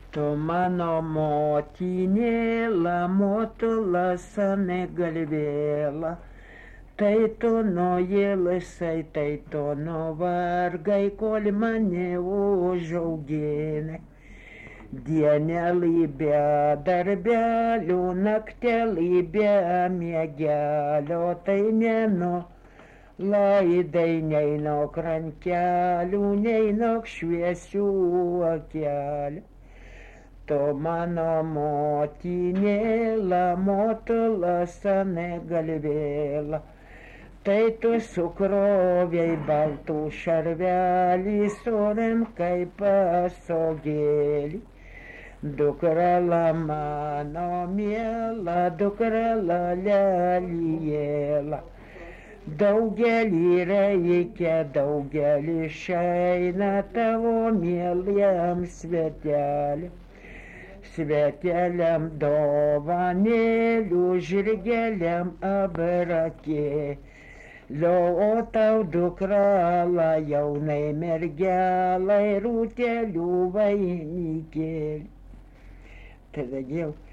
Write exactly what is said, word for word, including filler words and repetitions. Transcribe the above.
Tu mano motinėla, motula sene galvėla, tai tu nuėlisai, tai tu nuvargai, kol mane užauginai. Dienelį be darbelio, naktelį be miegelio, tai nenu laidai nei nuo krankelių, nei nuo šviesių akelių. Tu mano motinėla, motula sene galvėla, tai tu sukrovei baltų šarvelį, surinkai pasogėlį. Dukrela mano miela, dukrela lelijėla, daugelį reikia, daugelį išeina tavo mieliem svetelį. Sveteliam dovanėlių, žirgeliam abrakėlių, o tau dukrala jaunai mergelai rūtelių vainikėlį. Tada jau